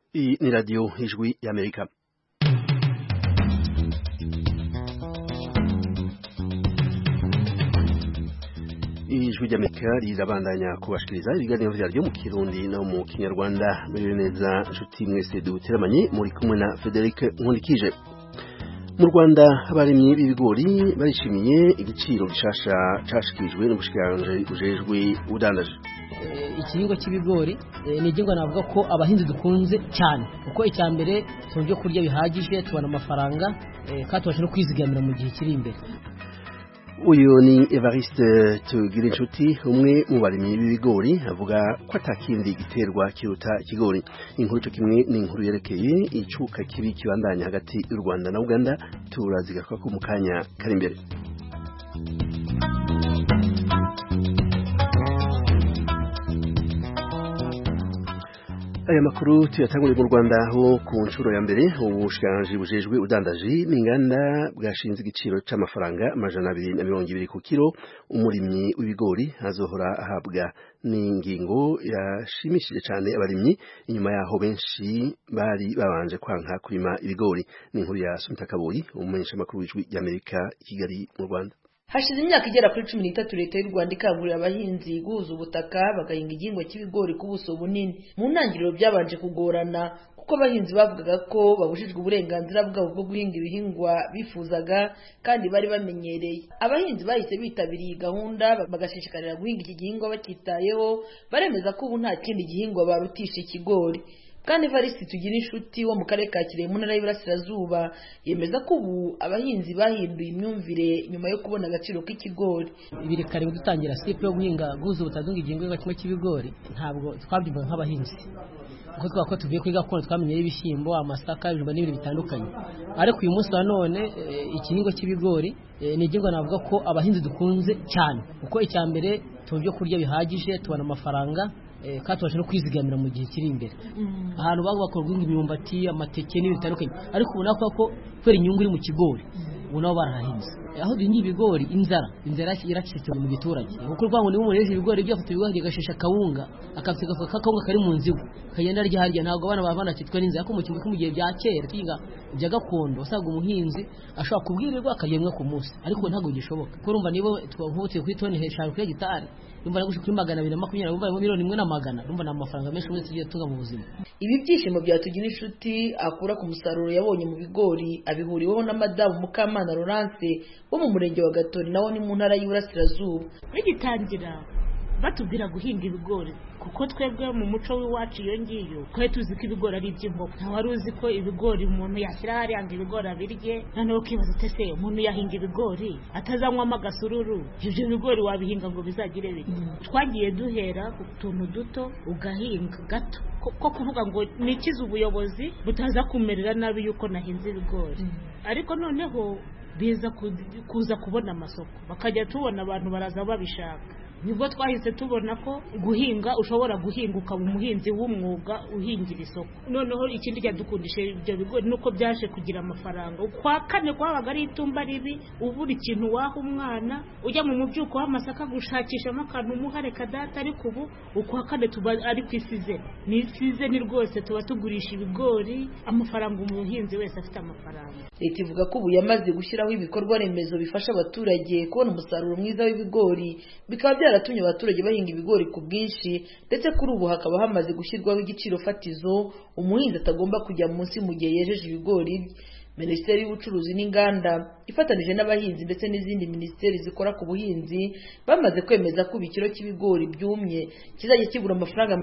Hii ni radio Ijwi ya Amerika. Ijwi ya Amerika rirabandanya kubashikiriza ibiganiro vyaryo mu Kirundi no mu Kinyarwanda. Muri neza nshuti mwese duteramanye muri kumwe na Frederic Nkundikije. Mu Rwanda abarimyi b'ibigori barishimiye igiciro gishasha cashikirijwe n'ubushikiranganje bujejwe ubudandaji. Ikiribwa cy'ibigori ni igihingwa navuga ko abahinzi dukunze cyane kuko icyambere tubyo kurya bihagije tubona amafaranga kandi tubasha no kwizigamira mu gihe kiri imbere. Uyu ni Evariste Tugirinshuti, umwe mu barimyi b'ibigori, avuga ko atakindi giterwa kiruta ikigori. Inkuru cyo kimwe ni inkuru yerekeye icuka kibi kibandanya hagati y'u Rwanda na Uganda, turazigaruka ko mu kanya kari imbere. Aya makuru tuyatanguriye mu Rwanda aho ku nshuro ya mbere ubushikiranganje bujejwe udandaji n'inganda bwashinze igiciro c'amafaranga 220 ku kilo umurimyi w'ibigori azohora ahabwa. N'ingingo yashimishije cyane abarimyi inyuma yaho benshi bari babanje kwanka kurima ibigori. Ni inkuru ya Sumita Kaboyi, umumenyesha makuru w'Ijwi y'Amerika i Kigali mu Rwanda. Hashize imyaka igera kuri 13 leta y'u Rwanda ikangurira abahinzi guhuza ubutaka bagahinga igihingwa cy'ibigori ku buso bunini. Mu ntangiriro byabanje kugorana kuko abahinzi bavugaga ko babujijwe uburenganzira bwabo bwo guhinga ibihingwa bifuzaga kandi bari bamenyereye. Abahinzi bahise bitabiriye gahunda bagashishikarira guhinga iki gihingwa bakitayeho, baremeza ko ubu nta kindi gihingwa barutisha ikigori. Kandi Evariste Tugirinshuti wo mu karere ka Kirehe mu ntara y'Iburasirazuba yemeza ko ubu abahinzi bahinduye imyumvire nyuma yo kubona agaciro k'ikigori. Ibirekare dutangira sipe yo guhinga guza ubutadunga igihingwa kimwe cy'ibigori ntabwo twabyumva nk'abahinzi kuko twako tuvuye kwiga ko twamenye ibishyimbo, amasaka, ibijumba n'ibindi bitandukanye. Ariko uyu munsi nanone igihingwa cy'ibigori ni igihingwa navuga ko abahinzi dukunze cyane kuko icyambere tubyo kurya bihagije tubona amafaranga kandi tubasha no kwizigamira mu gihe kiri imbere. Ahantu bakora imyumbati, amateke n'ibindi bitandukanye, ariko ubona ko kwera inyungu iri mu kigori ubu nabo barahinze. Aho duhinga ibigori inzara iracitse mu giturage kuko rwango ni umureje ibigori byafite ibigori gashesha kawunga akafika kakawunga kari mu nzigo kagenda rya harya ntabwo abana babana cyitwa n'inzara ko mu kintu mu gihe bya kera twiga bya gakondo usanga umuhinzi ashobora kubwirirwa akagemwa ku munsi, ariko ntabwo gishoboka ko urumva nibo twavutse ku itoni heshanu kuri hegitari urumva nagushe kuri 220 urumva mu miliyoni 1.1 urumva na amafaranga menshi muri tugiye tunga mu buzima. Ibi byishimo bya Tugirinshuti akura ku musaruro yabonye mu bigori abihuriweho na Madamu Mukamana Laurence wo mu murenge wa Gatori nawo ni mu ntara y'Iburasirazuba. Bigitangira batubwira guhinga ibigori kuko twebwe mu muco w'iwacu iyo ngiyo twe tuzi ko ibigori ari iby'inkoko. Wari uzi ko ibigori umuntu yashyira hari yanga ibigori abirye, noneho ukibaza ute umuntu yahinga ibigori atazanywamo agasururu, ibyo bigori wabihinga ngo bizagire bite? Twagiye duhera ku tuntu duto ugahinga gato ko kuvuga ngo nikize ubuyobozi butaza kumerera nabi yuko nahinze ibigori. Ariko noneho biza kuza kubona amasoko bakajya tubona abantu baraza babishaka, nibwo twahise tubona ko guhinga ushobora guhinga ukaba umuhinzi w'umwuga uhingira isoko. Noneho ikindi cyadukundisha ibyo bigori nuko byaje kugira amafaranga. Kwa kane kwabaga ari itumba ribi, ubura ikintu waha umwana ujya mu mubyuko w'amasaka gushakishamo akantu umuhare kadata, ariko ubu ukwa kane tuba ari kwisize ni rwose tuba tugurisha ibigori amafaranga, umuhinzi wese afite amafaranga. Leta ivuga ko ubu yamaze gushyiraho ibikorwa remezo bifasha abaturage kubona umusaruro mwiza w'ibigori, bikaba byaratumye abaturage bahinga ibigori ku bwinshi, ndetse kuri ubu hakaba hamaze gushyirwaho igiciro fatizo umuhinzi atagomba kujya munsi mu gihe yejeje ibigori. Minisiteri y'Ubucuruzi n'Inganda ifatanije n'abahinzi ndetse n'izindi minisiteri zikora ku buhinzi bamaze kwemeza ko ikiro cy'ibigori byumye kizajya kigura amafaranga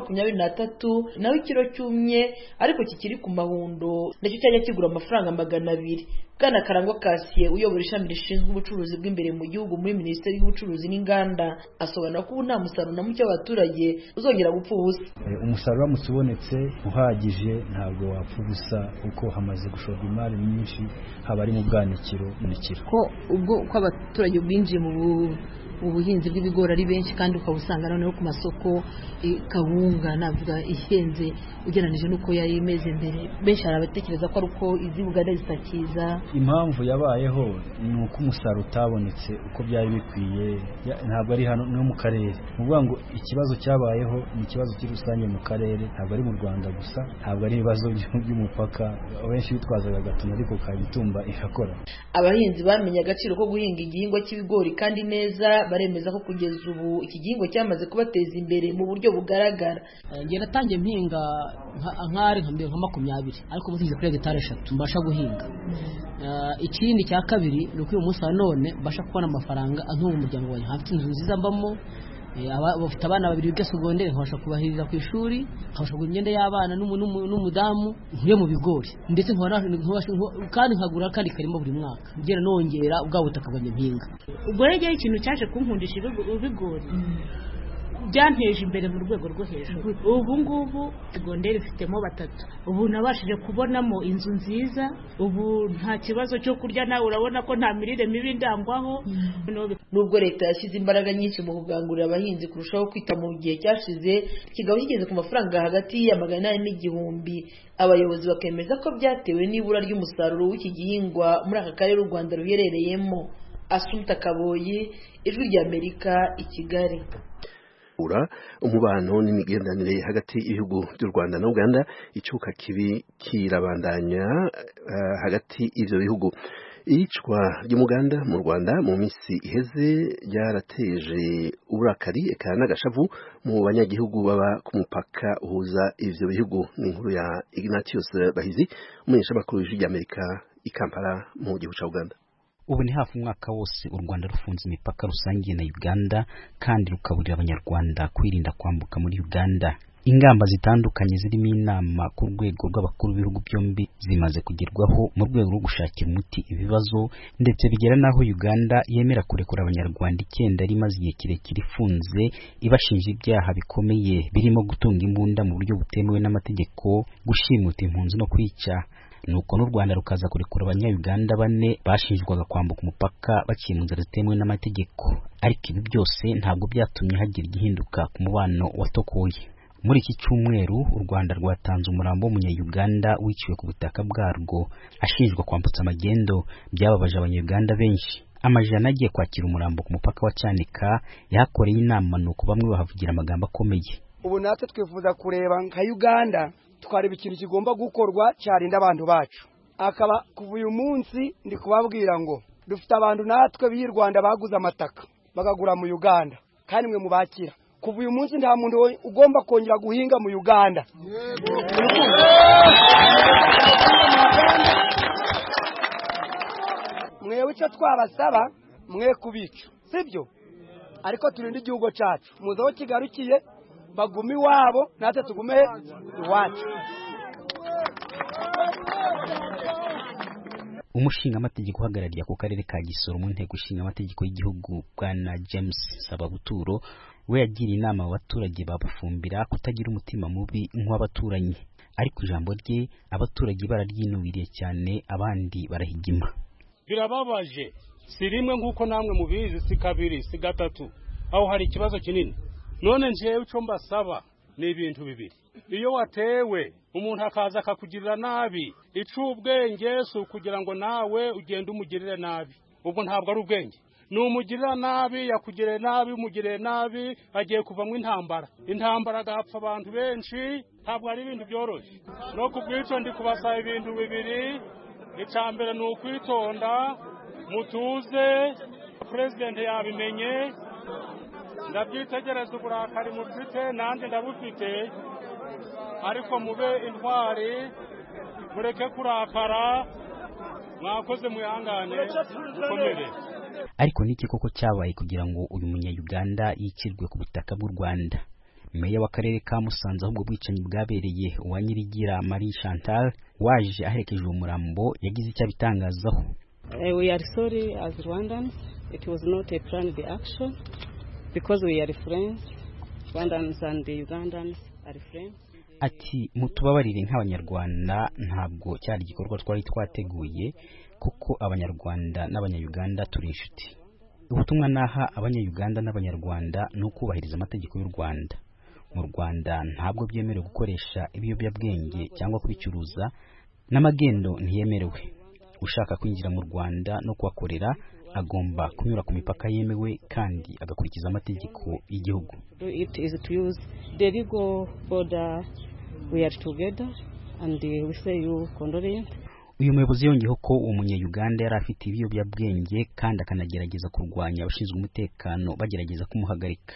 223, naho ikiro cyumye ariko kikiri ku mahundo ndacyo cyajya kigura amafaranga 200. Bwana Karangwa Kasiye uyobora ishami rishinzwe ubucuruzi bw'imbere mu gihugu muri Minisiteri y'Ubucuruzi n'Inganda asobanura ko ubu nta musaruro na muke w'abaturage uzongera gupfa ubusa. Umusaruro uramutse ubonetse uhagije ntabwo wapfa ubusa kuko hamaze gushorwa imari myinshi haba ari mu bwanikiro n'ikiro. Ko ubwo uko abaturage binjiye mu ubuhinzi bw'ibigori ari benshi kandi ukabusanga noneho ku masoko kawunga navuga ihenze ugereranije n'uko yari imeze mbere. Benshi arabatekereza ko ari uko izi Uganda zitakiza. Impamvu yabayeho ni uko umusaruro utabonetse uko byari bikwiye, ntabwo ari hano no mu karere. Muvuga ngo ikibazo cyabayeho ni ikibazo kiri rusange mu karere, ntabwo ari mu Rwanda gusa, ntabwo ari ibibazo by'umupaka. Abenshi bitwazaga Gatuna ariko Kagitumba irakora. Abahinzi bamenye agaciro ko guhinga igihingwa cy'ibigori kandi neza, baremeza ko kugeza ubu iki gihingwa cyamaze kubateza imbere mu buryo bugaragara. Ngiye natangiye mpinga nk'ari nka 20 ariko ubuhinzi kuri hegitari 3 mbasha guhinga. Ikindi cya kabiri ni uko uyu munsi wa none mbasha kubona amafaranga antunga umuryango wanjye. Hafite inzu nziza mbamo, bafite abana 2 biga segonderi, nkabasha kubahirira ku ishuri, nkabasha kugura imyenda y'abana n'umudamu, nkuye mu bigori ndetse kandi nkagura kandi karimo buri mwaka ngera nongera ubwa butaka bwanjye mpinga. Ubwo rero ikintu cyaje kunkundisha ibigori byanteje imbere mu rwego rwo hejuru. Ubu ngubu segonderi ifitemo 3, ubu nabashije kubonamo inzu nziza, ubu nta kibazo cyo kurya, nawe urabona ko nta mirire mibi ndangwaho. Nubwo leta yashyize imbaraga nyinshi mu kugangurira abahinzi kurushaho kwita mu gihe cyashize kigabo kigeze ku mafaranga hagati ya 800 n'igihumbi, abayobozi bakemeza ko byatewe n'ibura ry'umusaruro w'iki gihingwa muri aka karere u Rwanda ruherereyemo. Assumpta Kaboyi, Ijwi ry'Amerika, i Kigali. Umubano n'imigenderanire hagati y'ibihugu by'u Rwanda na Uganda icuka kibi kirabandanya hagati y'ivyo bihugu. Iyicwa ry'umuganda mu Rwanda mu minsi iheze ryarateje uburakari eka n'agashavu mu banyagihugu baba ku mupaka uhuza ivyo bihugu. Ni inkuru ya Ignatius Bahizi, umumenyeshamakuru w'Ijwi ry'Amerika i Kampala mu gihugu ca Uganda. Ubu ni hafi umwaka wose u Rwanda rufunze imipaka rusangiye na Uganda kandi rukaburira abanyarwanda kwirinda kwambuka muri Uganda. Ingamba zitandukanye zirimo inama ku rwego rw'abakuru b'ibihugu byombi zimaze kugerwaho mu rwego rwo gushakira umuti ibibazo, ndetse bigera naho Uganda yemera kurekura abanyarwanda 9 rimaze igihe kirekire ifunze ibashinja ibyaha bikomeye birimo gutunga imbunda mu buryo butemewe n'amategeko, gushimuta impunzi no kwica. Nuko n'u Rwanda rukaza kurekura abanya-Uganda 4 bashinjwaga kwambuka umupaka baciye mu nzira zitemewe n'amategeko. Ariko ibi byose ntabwo byatumye hagira igihinduka ku mubano watokoye. Muri iki cyumweru u Rwanda rwatanze umurambo w'umunya-Uganda wiciwe ku butaka bwarwo ashinjwa kwambutsa amagendo. Byababaje abanya-Uganda benshi. Amajana agiye kwakira umurambo ku mupaka wa Cyanika yahakoreye inama, nuko bamwe bahavugira amagambo akomeye. Ubu natwe twifuza kureba nka Uganda twareba ikintu kigomba gukorwa cyarinda abantu bacu. Akaba kuva uyu munsi ndi kubabwira ngo dufite abantu natwe b'i Rwanda baguze amataka bagagura mu Uganda kandi mwe mubakira. Kuva uyu munsi nta muntu ugomba kongera guhinga mu Uganda. Mwewe icyo twabasaba mwe kubica, sibyo? Ariko turinde igihugu cyacu. Muzaho kigarukiye bagumi wabo natwe tugume iwacu. Umushinga amategeko uhagarariye ku karere ka Gisoro mu nteko ishinga amategeko y'igihugu Bwana James Sababuturo we yagiriye inama abaturage babufumbira kutagira umutima mubi nk'abaturanyi. Ariko ijambo rye abaturage bararyinubiriye cyane, abandi barahigima. Birababaje, si rimwe nk'uko namwe mubizi, si kabiri, si gatatu, aho hari ikibazo kinini. None njewe icyo mbasaba ni ibintu bibiri. Iyo watewe umuntu akaza akakugirira nabi, icubwenge si kugira ngo nawe ugende umugirire nabi. Ubwo ntabwo ari ubwenge. Numugirira nabi, yakugirire nabi, umugirire nabi, agiye kuvamwe intambara agapfa abantu benshi. Ntabwo ari ibintu byoroshye. No kubwico ndi kubasaba ibintu bibiri. Icambere ni ukwitonda, mutuze. President yabimenye, ndabyitegereza uburakari mufite nanjye ndabufite, ariko mube intwari, mureke kurakara, mwakoze mwihangane mukomere. Ariko niki koko cyabaye kugira ngo uyu munya-Uganda yicirwe ku butaka bw'u Rwanda? Meya w'akarere ka Musanze ahubwo bwicanyi bwabereye wa Nyirigira Marie Chantal waje aherekeje umurambo yagize icyo bitangazaho. We are sorry as Rwandans, it was not a planned action because we are friends. Rwandans and the Ugandans are friends. Ati mutubabarire nk'abanyarwanda, ntabwo cyari igikorwa twari twateguye kuko abanyarwanda n'abanya-Uganda turi inshuti. ubutumwa naha abanya-Uganda n'abanyarwanda no kubahiriza amategeko y'u Rwanda. Mu Rwanda ntabwo byemerewe gukoresha ibiyobyabwenge cyangwa kubicuruza, n'amagendo ntiyemerewe. Ushaka kwinjira mu Rwanda no kuhakorera agomba kunyura ku mipaka yemewe kandi agakurikiza amategeko y'igihugu. It is to use the legal border we are together and we say you condolence. Uyu muyobozi yongeyeho ko umunya-Uganda yari afite ibiyobyabwenge kandi akanagerageza kurwanya abashinzwe umutekano bagerageza kumuhagarika.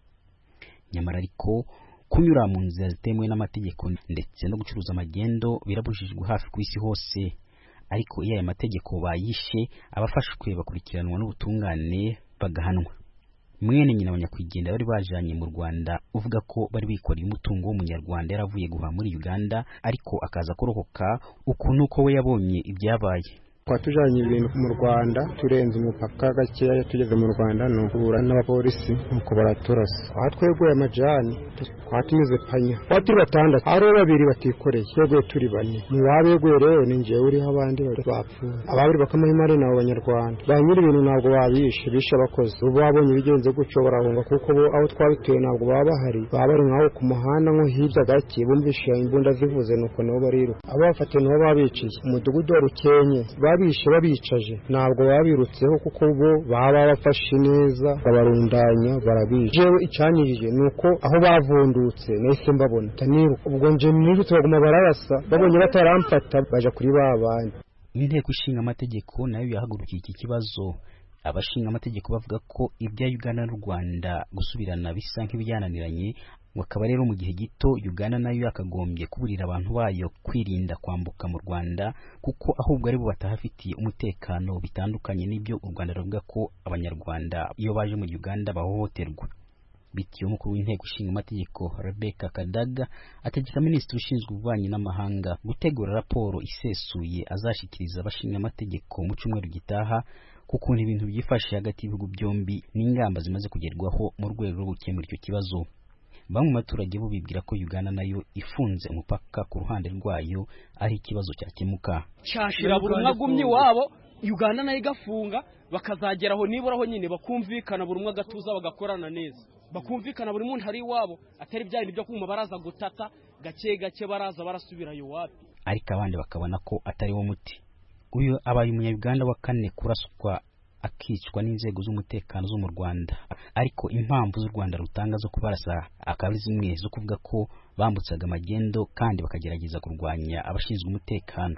Nyamara ariko kunyura mu nzira zitemewe n'amategeko ndetse no gucuruza amagendo birabujijwe hafi ku isi hose. Ariko iyo aya mategeko bayishe, abafashwe bakurikiranwa n'ubutungane bagahanwa. Mwene nyina abanyakwigendera bari bajanye mu Rwanda uvuga ko bari bikoreye umutungo w'umunyarwanda yaravuye guha muri Uganda, ariko akaza kurokoka ukuntu ko we yabonye ibyabaye. Twatujanye ibintu mu Rwanda turenze umupaka gakeya tugeze mu Rwanda no guhura n'abapolisi nuko baraturasa. Aha tweguye amajani twatunyuze panya. Turi batandatu ari babiri batikoreye twego turi bane. Mu babeguye rero ninje uriho abandi bapfuye. Ababiri bakamahimare nabo Abanyarwanda. Banyiri ibintu ntabwo babishe bisha abakozi. Ubu babonye bigenze guco barahunga kuko bo aho twabituye ntabwo baba bahari. Bari nkaho ku muhanda nko hirya gake bumvisha imbunda zivuze nuko nabo bariruka. Abafate nabo babiciye. Umudugudu wa Rukenye babishe babicaje ntabwo babirutseho kuko bo baba bafashe neza babarundanya barabica. Jewe icanyirije nuko aho bavundutse nahise mbabona taniruka ubwo nje nirutse baguma bararasa babonye bataramfata baja kuri babandi. Inteko ishinga amategeko nayo yahagurukiye iki kibazo. Abashinga amategeko bavuga ko ibya Uganda n'u Rwanda gusubirana bisa nk'ibyananiranye, wakaba rero mu gihe gito Uganda nayo yakagombye kuburira abantu bayo kwirinda kwambuka mu Rwanda kuko ahubwo ari bo batahafitiye umutekano, bitandukanye n'ibyo u Rwanda ruvuga ko abanyarwanda iyo baje muri Uganda bahohoterwa. Bityo umukuru w'inteko ishinga amategeko Rebecca Kadaga ategeka minisitiri ushinzwe ububanyi n'amahanga gutegura raporo isesuye azashikiriza abashinga amategeko mu cyumweru gitaha kuko ibintu byifashe hagati y'ibihugu byombi n'ingamba zimaze kugerwaho mu rwego rwo gukemura icyo kibazo. Bamwe mu baturage bo bibwira ko Uganda nayo ifunze umupaka ku ruhande rwayo aho ikibazo cyakemuka. Cyashira buri umwe agumye wabo Uganda nayo igafunga bakazageraho niburaho nyine bakumvikana buri umwe agatuza bagakorana neza. Bakumvikana buri muntu hari wabo atari bya ibyo kuma baraza gutata gake gake baraza barasubirayo wapi. Ariko abandi bakabona ko atari wo muti. Uyu abaye umunya-Uganda wa kane kurasukwa akicwa n'inzego z'umutekano zo mu Rwanda, ariko impamvu z'u Rwanda rutanga zo kubarasa akaba zimwe zo kuvuga ko bambutsaga amagendo kandi bakagerageza kurwanya abashinzwe umutekano.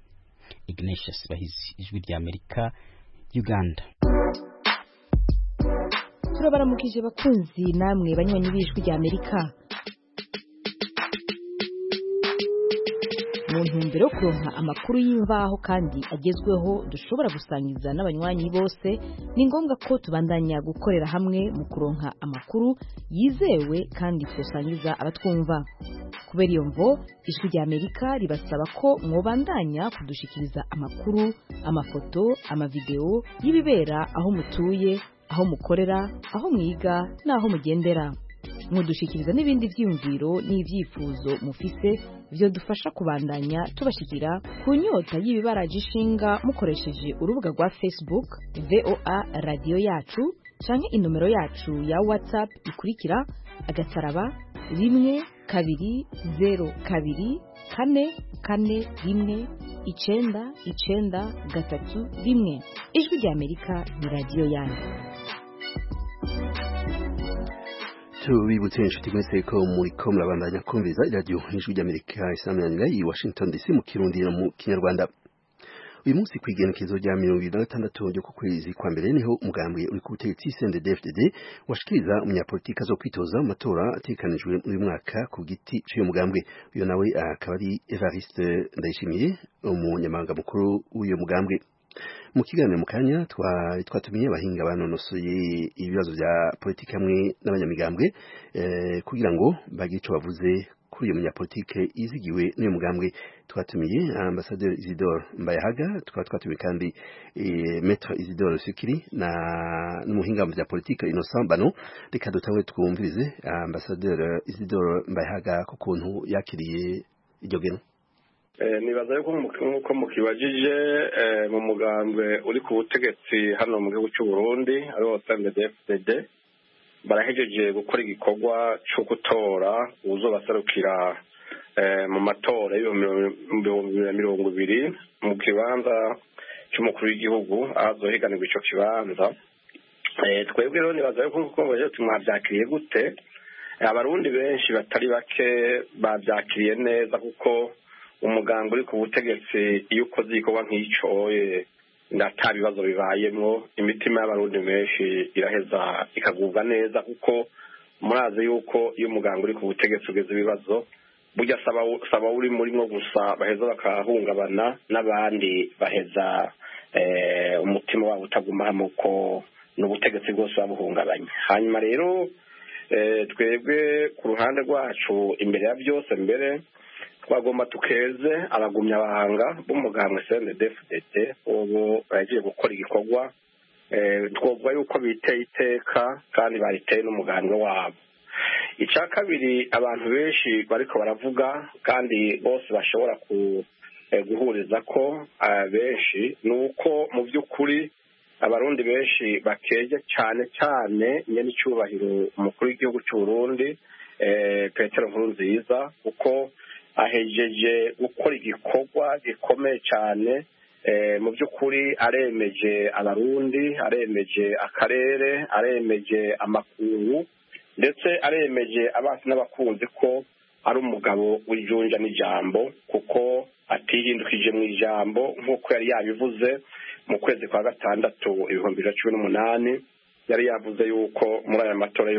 Ignatius Bahizi, Ijwi rya Amerika, Uganda. Turabaramukije bakunzi namwe banywanyi b'Ijwi rya Amerika. Mu ntumbero yo kuronka amakuru y'imvaho kandi agezweho dushobora gusangiza n'abanywanyi bose, ni ngombwa ko tubandanya gukorera hamwe mu kuronka amakuru yizewe kandi tusangiza abatwumva. Kubera iyo mvo, Ijwi rya Amerika ribasaba ko mwobandanya kudushikiriza amakuru, amafoto, amavideo y'ibibera aho mutuye, aho mukorera, aho mwiga n'aho mugendera. Mudushikiriza n'ibindi vyiyumviro n'ivyifuzo mufise byo dufasha kubandanya tubashikira ku nyota y'ibibaraje ishinga mukoresheje urubuga rwa Facebook VOA Radio Yacu canke inomero yacu ya WhatsApp ikurikira *120 2 4 4 1 Ijwi rya Amerika ni radio yanyu. Tubibutse inshuti mwese ko muri ko murabandanya kumviza radio Ijwi rya Amerika isanganira i Washington DC mu Kirundi no mu Kinyarwanda. Uyu munsi kwigenekezo rya 2026 ryo ku kwezi kwa mbere niho umugambwe uri ku butegetsi CNDD-FDD washikiriza umunyapolitika zo kwitoza mu matora atekanijwe uyu mwaka ku giti cy'uyu mugambwe. Uyo nawe akaba ari Evariste Ndayishimiye, umunyamabanga mukuru w'uyu mugambwe. Mu kiganiro mu kanya twatumiye abahinga banonosoye ibibazo bya politika hamwe n'abanyamigambwe kugira ngo bagire icyo bavuze kuri uyu munyapolitike izigiwe n'uyu mugambwe. Twatumiye Ambassadeur Isidore Mbayahaga, twatumiye kandi Maître Isidore Sukiri n'umuhinga mu bya politika Innocent Bano. Reka dutangwe twumvirize Ambassadeur Isidore Mbayahaga ku kuntu yakiriye iryo geno. nibaza yuko nk'uko mukibajije mu mugambwe uri ku butegetsi hano mu gihugu cy'u Burundi ariwo CNDD-FDD barahejeje gukora igikorwa cyo gutora uzobaserukira mu matora y'2020 mu kibanza cy'umukuru w'igihugu azohiganirwa ico kibanza. Twebwe rero nibaza yuko nk'uko mwavyakiriye gute, abarundi benshi batari bake bavyakiriye neza kuko umuganga uri ku butegetsi iyo ukoze igikorwa nk'icyo ata bibazo bibayemwo, imitima y'abarundi benshi iraheza ikagubwa neza kuko murazi yuko iyo umuganga uri ku butegetsi ugeze ibibazo burya saba uri murimo gusa baheza bakahungabana n'abandi baheza umutima wabo utaguma hamwe ko n'ubutegetsi bwose babuhungabanya. Hanyuma rero twebwe ku ruhande rwacu imbere ya byose mbere twagomba tukeze abagumyabanga b'umugambwe CNDD-FDD ubu bagiye gukora igikorwa twovuga yuko biteye iteka kandi bariteye n'umugambwe wabo. Icya kabiri abantu benshi bariko baravuga kandi bose bashobora guhuriza ko benshi ni uko mu by'ukuri abarundi benshi bakeje cyane cyane nyene icyubahiro umukuru w'igihugu cy'u Burundi Petero Nkurunziza kuko ahejeje gukora igikorwa gikomeye cyane mu by'ukuri aremeje abarundi, aremeje akarere, aremeje amakungu ndetse aremeje abasi n'abakunzi ko ari umugabo w'ijunja n'ijambo kuko atihindukije mu ijambo nk'uko yari yabivuze mu kwezi kwa gatandatu 2018 yari yavuze yuko muri aya matora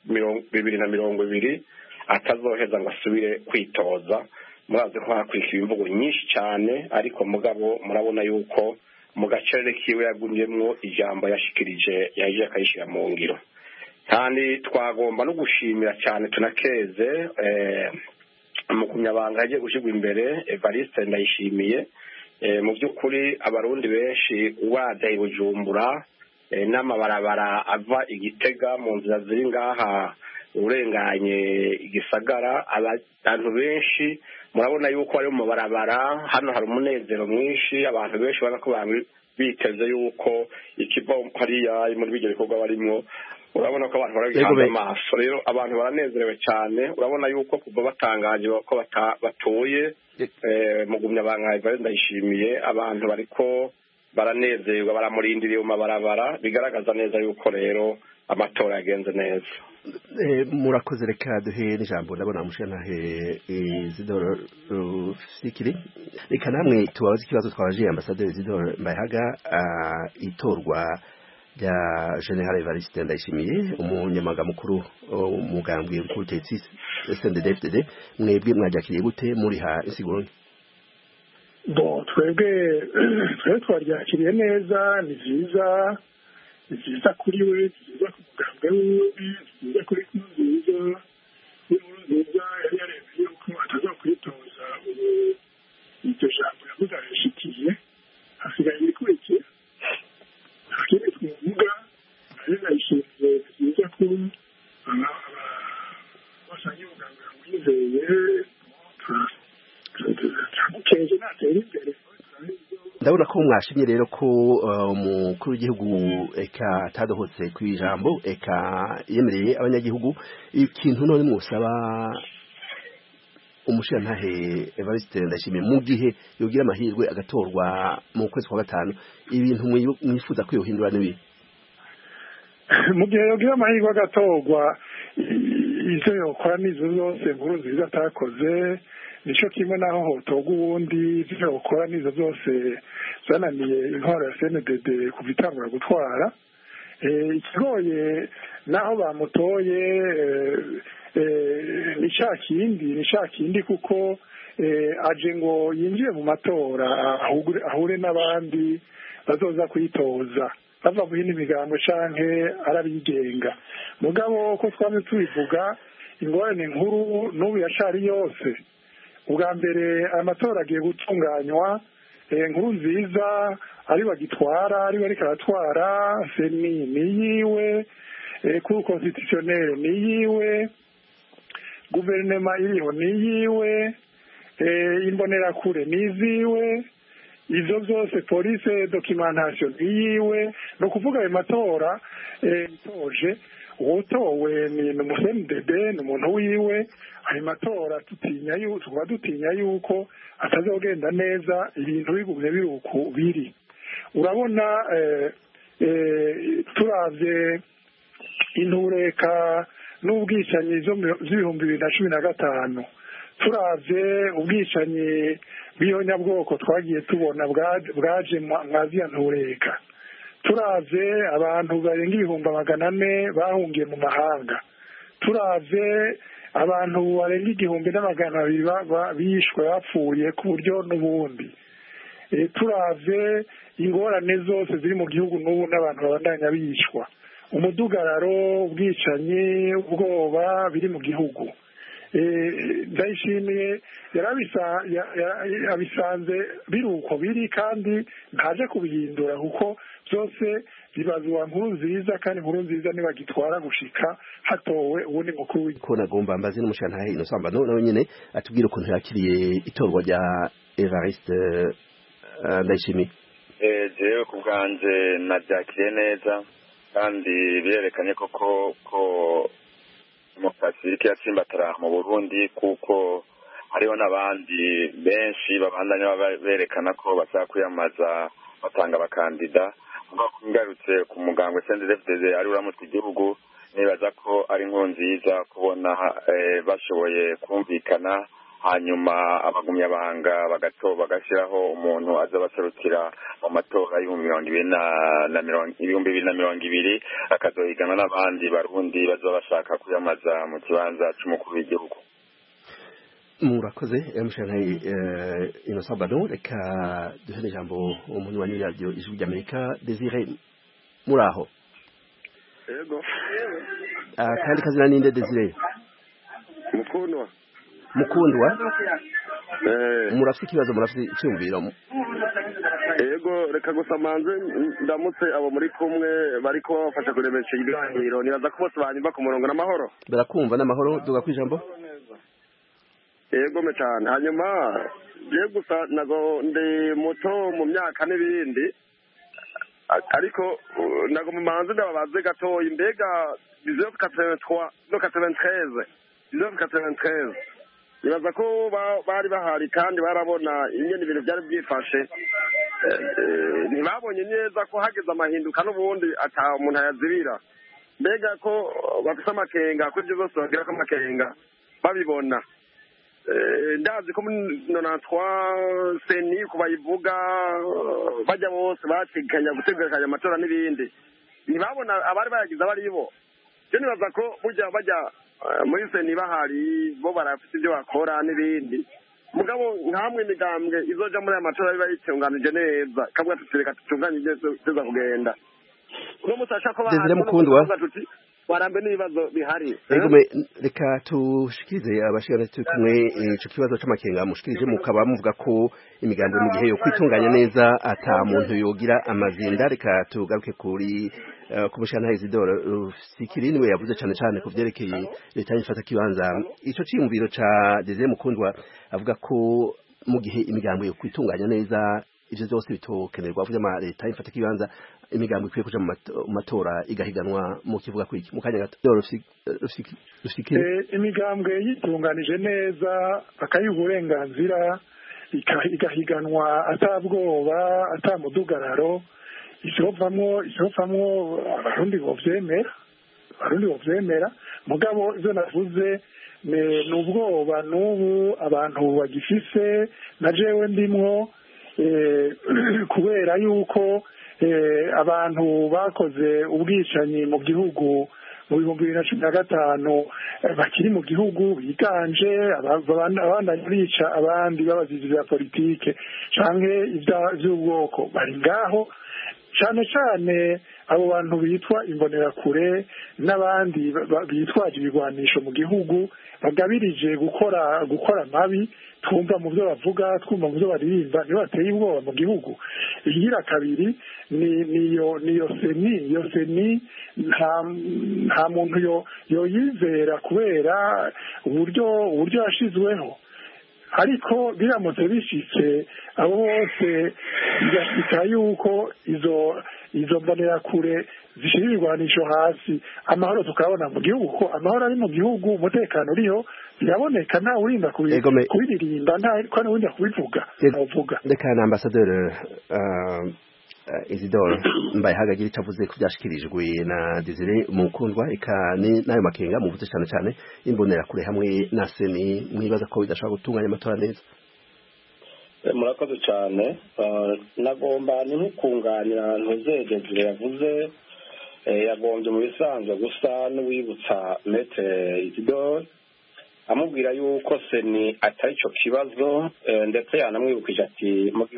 y'2020 atazoheza ngo asubire kwitoza. Murazi ko hakurikira imvugo nyinshi cyane ariko mugabo murabona yuko mu gacerere kiwe yagumyemwo ijambo yashikirije yaje akayishira mu ngiro. Kandi twagomba no gushimira cyane tunakeze umukumyabanga yagiye gushigwa imbere Evariste Ndayishimiye. Mu by'ukuri abarundi benshi wadaye Bujumbura n'amabarabara ava Igitega mu nzira ziri ngaha urenganye igisagara, abantu benshi murabona yuko ari mu mabarabara hano hari umunezero mwinshi, abantu benshi bana ko biteze yuko ikiva hariya muri bigere bikorwa barimo, urabona ko abantu baragihanze amaso. Rero abantu baranezerewe cyane, urabona yuko kuva batangaje ko batoye mugumyabanga Evariste Ndayishimiye abantu bariko baranezerwa baramurindiriye mu mabarabara, bigaragaza neza yuko rero amatora yagenze neza. Murakoze, reka duhe n'ijambo ndabona mushanahe Isidore Rufikiri. Reka namwe tubabaze ikibazo twabaje Ambassadeur Isidore Mbayahaga, itorwa rya General Evariste Ndayishimiye umunyamabanga mukuru umugambwe w'ubutegetsi CNDD-FDD, mwebwe mwajakiriye gute muri ha insiguro? Twebwe twaryakiriye neza, ni vyiza kuri we, ni vyiza ku mugambwe wiwe, ni vyiza kuri Nkurunziza. Nkurunziza yari yaremeye ko atazokwitoza ubu iryo jambo yavuze arashikiye, hasigaye ibikurikiye. Akindi twavuga ari Ndayishimiye, ni vyiza ko basanye umugambwe wizeye turamukeje natera imbere. Ndabona ko mwashimye rero ko umukuru w'igihugu eka atadohotse ku ijambo eka yemereye abanyagihugu. Ikintu none musaba umushirantahe Evariste Ndayishimiye mu gihe yogira amahirwe agatorwa mu kwezi kwa gatanu, ibintu mwifuza ko yohindura nibi? Mu gihe yogira amahirwe agatorwa, ivyo yokora nizo zose Nkurunziza atakoze, nico kimwe naho hotorwa uwundi, ivyo yokora nizo zose zananiye intwaro ya CNDD kuva itangura gutwara. Ikigoye naho bamutoye ni ca kindi kuko aje ngo yinjiye mu matora ahure n'abandi bazoza kwitoza bava mu yindi migambo canke arabigenga. Mugabo ko twamye tubivuga, ingorane nkuru n'ubu yacari yose. Ubwa mbere amatora agiye gutunganywa, Nkurunziza ari bagitwara, ari bariko aratwara, seni ni yiwe, cour constitutionnelle ni yiwe, guverinoma iriho ni yiwe, imbonerakure niziwe izo zose police documentation iyiwe no kuvuga ayo matora toje utowe ni umusendede ni umuntu wiwe ayo matora tuba dutinya yuko atazogenda neza ibintu bigumye biruku biri urabona turavye intureka n'ubwicanyi z'ibihumbi 2015 turavye ubwicanyi bw'ihonyabwoko twagiye tubona bwaje mwaziya ntureka turavye abantu barenga 400 bahungiye mu mahanga turavye abantu barenga 1,200 bishwe bapfuye ku buryo n'ubundi turavye ingorane zose ziri mu gihugu n'ubu n'abantu babandanya bishwa umudugararo ubwicanyi ubwoba biri mu gihugu ndayishimiye yabisanze biruko biri kandi ntaje kubihindura kuko byose bibazwa nkuru nziza kandi nkuru nziza nibagitwara gushika hatowe ubundi mukuru w'iko nagomba mbaze n'umushantahe Innocent nawe nyene atubwira ukuntu yakiriye itorwa rya Evariste Ndayishimiye. Jewe ku bwanje nabyakiriye neza kandi birerekanye ko demokarasi iriko yatsimbatara mu Burundi kuko hariho n'abandi benshi babandanya berekana ko bashaka kwiyamaza batanga abakandida ngarutse ku mugambwe CNDD-FDD ari uramutse igihugu nibaza ko ari inkuru nziza kubona bashoboye kumvikana hanyuma abagumyabanga bagashyiraho umuntu aza baserukira mu matora y'ibihumbi 2020 akazohigana n'abandi barundi baza bashaka kwiyamaza mu kibanza c'umukuru w'igihugu. Murakoze mushantahe Innocent Badon reka duhere ijambo umuntu wa radio ijwi ry'Amerika Desire muraho. Yego. Kandi kazina ninde Desire? Mukundwa murafite ikibazo murafite icyumviro yego reka gusa manze ndamutse abo muri kumwe bariko bafasha kurebesha ibiganiro nibaza ko bose banyumva ku murongo n'amahoro barakumva n'amahoro duga kwijambo yego me cyane hanyuma je gusa nago ndi muto mu myaka n'ibindi ariko nago mu manze ndababaze gato imbega 1983 no 93 1993 nibaza ko bari bahari kandi barabona ingene ibintu byari byifashe ntibabonye neza ko hageze amahinduka n'ubundi ata umuntu ayazibira mbega ko bafite amakenga ko ibyo byose bagira ko amakenga babibona ndazi ko muri 93 seni kubayivuga bajya bose bategekanya gutegekanya amatora n'ibindi ntibabona abari bayagize abari bo je nibaza ko burya bajya muri seni bahari bo barafite ibyo bakora n'ibindi mugabo nkamwe imigambwe izoja muri aya matora biba yitunganije neza kabwa tutireka tutunganye neza kugenda no musasha ko bahari warambe n'ibibazo bihari reka tushikirize abashikirana turi kumwe ico kibazo c'amakenga mushikirije mukaba muvuga ko imigambwe mu gihe yo kwitunganya neza ata muntu yogira amazinda reka tugaruke kuri kumushana Isidore Rufikiri niwe yavuze cyane ku byerekeye leta y'ifata kibanza ico ciyumviro ca Desire Mukundwa avuga ko mu gihe imigambwe yo kwitunganya neza ivyo byose bitokenerwa avuze ama leta y'ifata kibanza imigambwe ikwiye kuja mu matora igahiganwa mu kivuga kwiki mu kanya gato Rufikiri imigambwe yitunganije neza akayiha uburenganzira igahiganwa atabwoba atamudugararo ishovamwo abarundi bovyemera mugabo ivyo navuze ni ubwoba n'ubu abantu bagifise na jewe ndimwo kubera yuko abantu bakoze ubwicanyi mu gihugu mu 2015 bakiri mu gihugu biganje abandanya bica abandi babazizi bya politike canke ivy'ubwoko bari ngaho cyane abo bantu bitwa imbonerakure n'abandi bitwaje ibigwanisho mu gihugu bagabirije gukora mabi twumva mu byo bavuga twumva mu byo baririmba niyo bateye ubwoba mu gihugu igira kabiri niyo seni nta muntu yoyizera kubera uburyo yashizweho ariko biramutse bishitse abo bose bigashika yuko izo mbonerakure zishyira ibigwanisho hasi, amahoro tukabona mu gihugu, ko amahoro ari mu gihugu, umutekano uriho, biraboneka, ntawe urinda kubiririmba, nta n'uwurinda kubivuga. Reka na ambasaderi Isidore Mbayahaga itavuze ko byashikirijwe na Desire Mukundwa, eka n'ayo makenga muvuze cyane cyane imbonerakure hamwe na seni, mwibaza ko bidashobora gutunganya amatora neza? Murakoze cyane. Nagomba ni nkukunganira ntuzegeze yavuze, yagombye mu bisanzwe gusa n'uwibutsa Maître Isidore amubwira yuko seni atari cyo kibazo, ndetse yanamwibukije ati mu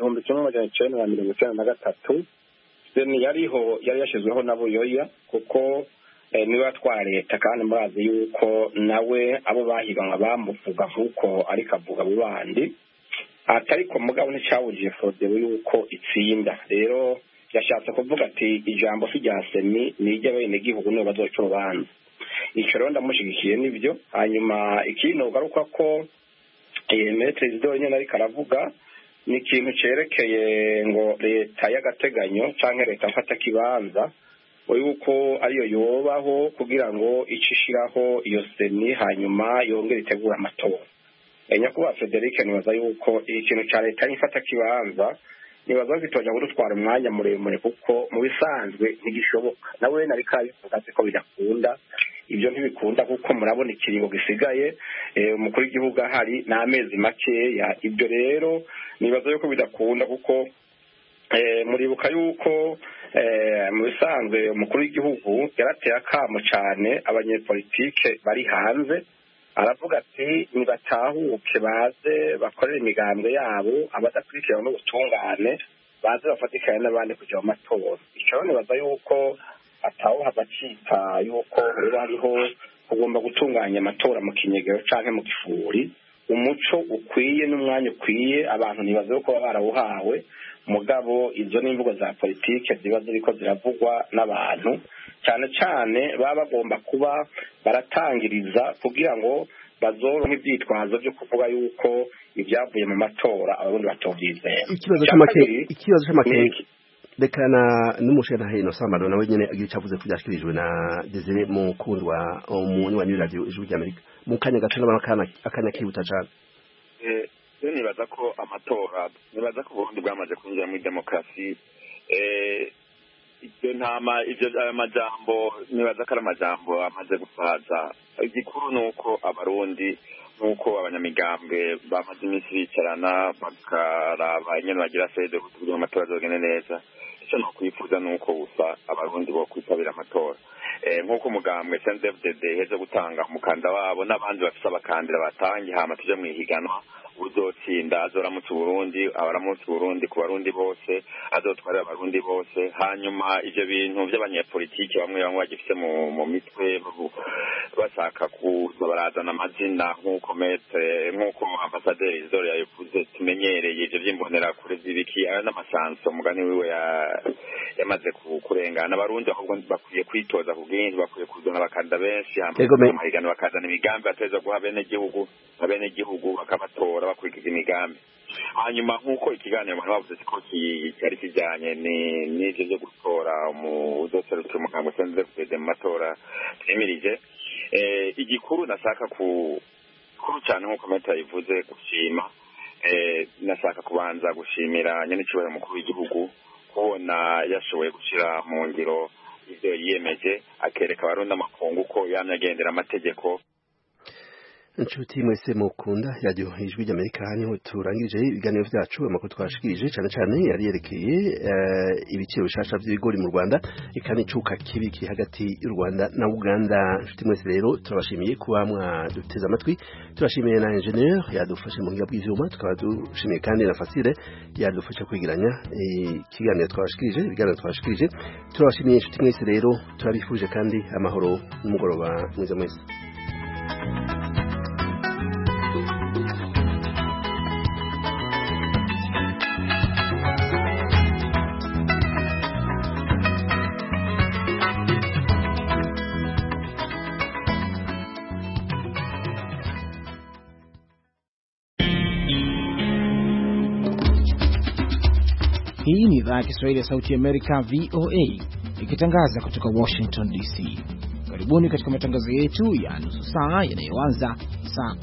1993 seni yari yashyizweho na Buyoya, kuko niwe atwara leta, kandi murazi yuko nawe abo bahiganwa bamuvuga nk'uko ariko avuga abo bandi, atariko mugabo nticyabujije Frodebu yuko itsinda. Rero yashatse kuvuga ati ijambo si rya seni, ni iry'abenegihugu nibo bazoca urubanza. Icyo rero ndamushyigikiye n'ibyo. Hanyuma ikintu ugaruka ko Maître Isidore nyine ariko aravuga ni ikintu cyerekeye ngo leta y'agateganyo cyangwa leta mfata kibanza, yuko ariyo yobaho kugira ngo icishiraho iyo seni hanyuma yongere itegura amatora. Nyakubahwa Frederic nibaza yuko ikintu cya leta y'ifata kibanza nibaza bitoja gutwara umwanya muremure, kuko mu bisanzwe ntigishoboka. Nawe nari kabivuga ko bidakunda, ibyo ntibikunda kuko murabona ikiringo gisigaye umukuru w'igihugu ahari n'amezi makeya. Ibyo rero nibaza yuko bidakunda, kuko muribuka yuko mu bisanzwe umukuru w'igihugu yarateye akamo cyane abanyepolitike bari hanze, aravuga ati nibatahuke baze bakorera imigambwe yabo, abadakurikirana n'ubutungane baze bafatikanye n'abandi kujya mu matora. Icyo nibaza yuko atawuha bacita yuko bariho kugomba gutunganya amatora mu kinyegero canke mu gifuri. Umuco ukwiye n'umwanya ukwiye abantu nibaza yuko baba barawuhawe, mugabo izo n'imvugo za politike ziba ziriko ziravugwa n'abantu, cyane cyane baba bagomba kuba baratangiriza kugira ngo bazoronke ibyitwazo byo kuvuga yuko ibyavuye mu matora abarundi batovyizera. Ikibazo c'amakenga reka n'umushana hino Samaro nawe nyene agira icyavuze ko byashikirijwe na Desire Mukundwa umunywanyi wa radio Ijwi ry'Amerika. Mu kanya gato n'abana akanya kibuta cyane. Nibaza ko amatora, nibaza ko Burundi bwamaze kwinjira muri demokarasi. Ivyo amajambo nibaza ko ari amajambo amaze gusaza. Igikuru nuko abarundi nuko abanyamigambwe bamaze iminsi bicarana bakaraba ingene bagira fede kugira amatora azogende neza. Icyo no kwifuza nuko gusa abarundi bo kwitabira amatora. Nkuko umugambwe CNDD-FDD heze gutanga umukanda wabo n'abandi bafite abakandira batangiye hama tuje mu ihiganwa, uzotsinda azoramutse Burundi, abaramutse Burundi ku barundi bose, azotwarira abarundi bose. Hanyuma ivyo bintu by'abanyepolitike bamwe bagifite mu mitwe bashaka kuza barazana amazina nk'uko ambasaderi Isidore yabivuze, tumenyereye ivyo by'imbonera kure zibiki n'amasanso mugani wiwe yamaze kurengana. Abarundi ahubwo bakwiye kwitoza ku bwinshi, bakwiye kuzana abakanda benshi amahigano, bakazana imigambi bateza guha abenegihugu bakabatora bakurikiza imigambi. Hanyuma nk'uko ikiganiro abantu bavuze ko cyari kijyanye n'ivyo byo gutora uzoserukira umugambwe CNDD-FDD mu matora twemirije, igikuru nashaka kuru cyane nk'uko Meta yivuze gushima, nashaka kubanza gushimira nyene cyubahiro mukuru w'igihugu kubona yashoboye gushira mu ngiro ivyo yiyemeje, akereka abarundi amakungu ko yanagendera amategeko. Inshuti mwese mukunda radio Ijwi ry'Amerika, niho turangije ibiganiro vyacu. Amakuru twashikirije cyane cyane yari yerekeye ibiciro bishasha by'ibigori mu Rwanda, ikani cuka kibiki hagati y'u Rwanda na Uganda. Inshuti mwese rero turabashimiye kuba mwaduteze amatwi, turashimiye na engineer yadufashe mu ngiga bw'ivyuma, tukaba dushimiye kandi na Fasile yadufasha kwigiranya ikiganiro twashikirije. Turabashimiye inshuti mwese rero, turabifuje kandi amahoro n'umugoroba mwiza mwese. Hii ni idhaa ya Kiswahili ya Sauti ya Amerika, VOA, ikitangaza kutoka Washington DC. Karibuni katika matangazo yetu ya nusu saa yanayoanza saa